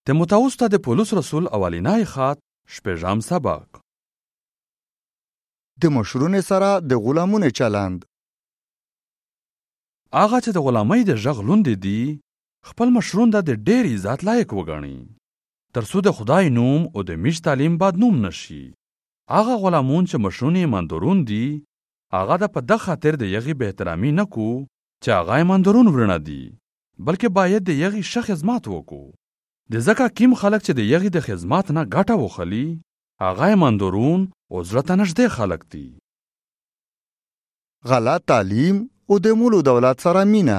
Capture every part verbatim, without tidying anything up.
تیموتائوس ته د پولس رسول اولینای خط شپږم سبق. د مشرونو سره د غلامونو چلند. هغه چې د غلامۍ د غږ لوندې دي خپل مشرون د ډېر عزت لایق وګڼي تر څو د خدای نوم او د میش تعلیم بدنوم نشي. هغه غلامون چې مشرون یې مندرون دي هغه د په دغه خاطر د یغي به احترامي نه کو چې هغه یې مندرون ورنه دي بلکې باید د یغي ښه خدمت وکړو. د ځکه کیم خلک چې د یغي د خدمت نه ګټه وخلي هغه یې مندرون او زړه ته نږدې خلک دي. غلط تعلیم او د مول دولت سره مینه.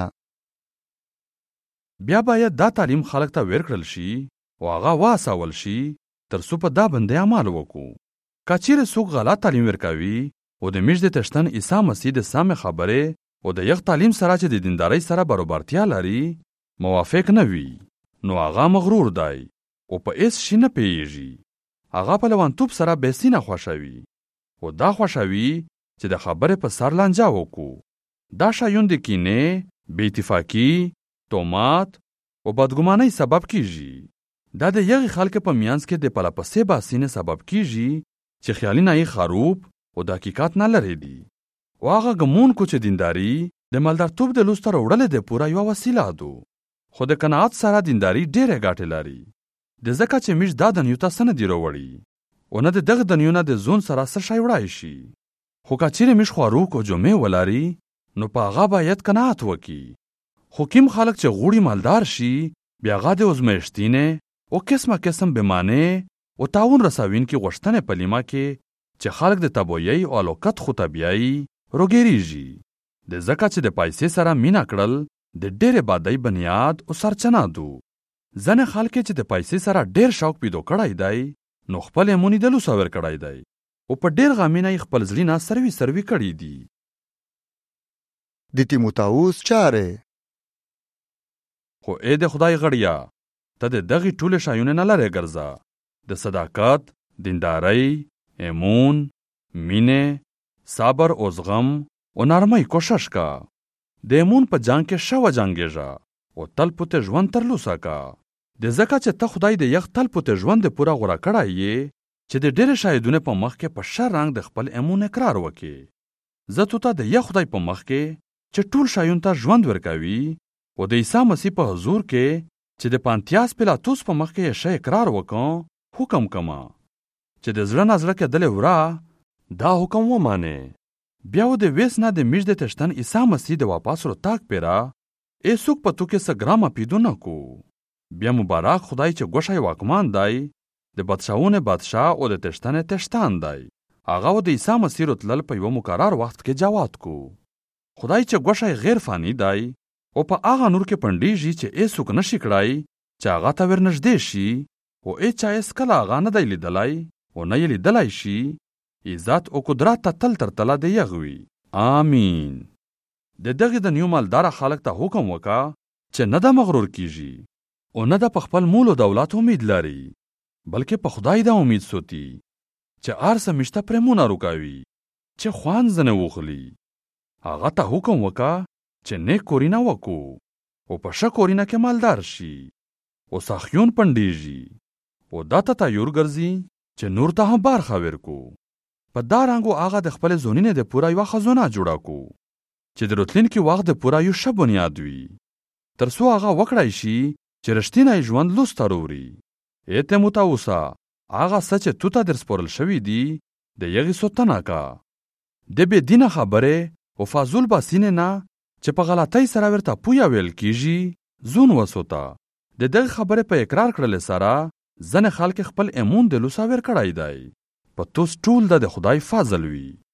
بیا باید دا تعلیم خلک ته ورکړل شي او هغه واسول شي تر څو په دا باندې عمل وکړو. که چیرې څوک غلط تعلیم ورکوي او د میش د تشتن عیسی مسیح د سمې خبرې او د یغ تعلیم سره چې د دیندارۍ سره برابرتیا لري موافق نه وي نو هغه مغرور دی او په هیڅ شي نه پیږي. هغه په لوانتوب سره بسینه خوښوي او دا خوښوي چې د خبرې په سر لانجه وکړو. دا شایون د کینې، بې اتفاقي، تومات او بدګمانۍ سبب کیږي. دا د یغې خلک په میانځ کې د پلپسې باسینې سبب کیږي چې خیالي نه یې خروب او د حقیقت نه لري دي. او هغه ګمونکو چې دینداري د مالدارتوب د لوسته راوړلې د پوره یوه وسیله ده. خو د قناعت سره دینداري ډېرې ګټې لري. د ځکه چې میش دا دنیو ته څه نه دي راوړي او نه د دغه دنیو نه د ځون سره څه شی وړای شي. خو که چیرې میش خواروک او جمعې ولري نو په هغه باید قناعت وکړي. خو کیم خلک چې غوړي مالدار شي بیا هغه د ازمایښتینې او قسمه قسم بیمانې او تاون رساوونکي غوښتنې په لیمه کې چې خلک د تبویۍ او الوکت خو طبیعي روګېریږي. د ځکه چې د پیسې سره مینه کړل د ډېرې بدۍ بنیاد او سرچینه ده. ځینې خلک چې د پیسې سره ډېر شوق پیدا کړی دی نو خپل یې مونې د لوسه ورکړی دی او په ډېر غمینه یې خپل زړه نه سروي سروي کړي دي. د تیموتائوس چارې. خو ای د خدای غړیا ته د دغې ټولې شایونه نه لرې ګرځه. د صداقت، دیندارۍ، ایمون، مینې، صبر او زغم او نرمۍ کوشش کا. د ایمون په جنگ کې ښه وجنګېږه او تل پوته ژوند ترلاسه کا. د ځکه چې ته خدای د یخ تل پوته ژوند د پوره غوره کړی یې چې د ډېرې شاهدونه په مخ کې په ښه رنګ د خپل ایمون اقرار وکړي. زه تو ته د یخ خدای په مخ کې چې ټول شایون ته ژوند ورکوي او د عیسی مسیح په حضور کې چې د پانتیاس پیلاطوس په مخ کې یې ښه اقرار وکړ حکم کما چې د زړه نه زړه کېدلې وره دا حکم ومانې. بیا و د ویس نه د میش د تشتن عیسی مسیح د واپس رو تاک پیرا ایسوک په تو کې څه ګرامه پیدو نه کو. بیا مبارک خدای چې ګوښی واکمان دی د بادشاهونو بادشاه او د تشتن تشتان دی. هغه و د عیسی مسیح رتلل په یو مقرر وخت کې جواد کو. خدای چې ګوښی غیر فانی دی او په هغه نور کې پنډیږي چې ایسوک نشي کړای چې هغه ته ورنږدې شي او هیچا یې هېڅکله هغه نه دی لیدلی او نه یې لیدلی شي. عزت او قدرت ته تل تر تله د یغ وي. آمین. د دغې د نیو مالداره خلک ته حکم وکړه چې نه ده مغرور کیږي او نه ده په خپل مول او دولت امید لري بلکې په خدای دا امید سوتی چې هر څه میشته پرې مونه روکوي چې خوان ځنې وخلي. هغه ته حکم وکړه چې نیک کورینه وکړو او په ښه کورینه کې مالدار شي او ساخیون پنډېږي او دا ته تیار ګرځي چې نور ته هم برخه ورکو. په دا رنګو هغه د خپل زونینې د پوره یوه خزانه جوړه کو چې د راتلونکي وخت د پوره یو ښه بنیاد وي تر څو هغه وکړی شي چې رښتینی ژوند لوسته راوړي. ای تیموتائوسه هغه څه چې تو ته در سپارل شوي دي د یغې ساتنه کا. د بې دینه خبرې او فضول باسینې نه چې په غلطۍ سره ورته پویه ویل کیږي ځون وسوته. د دغې خبرې په اقرار کړلې سره ځینې خلک خپل ایمون د لوسه ورکړی دی. په توس ټول د خدای فضل وي.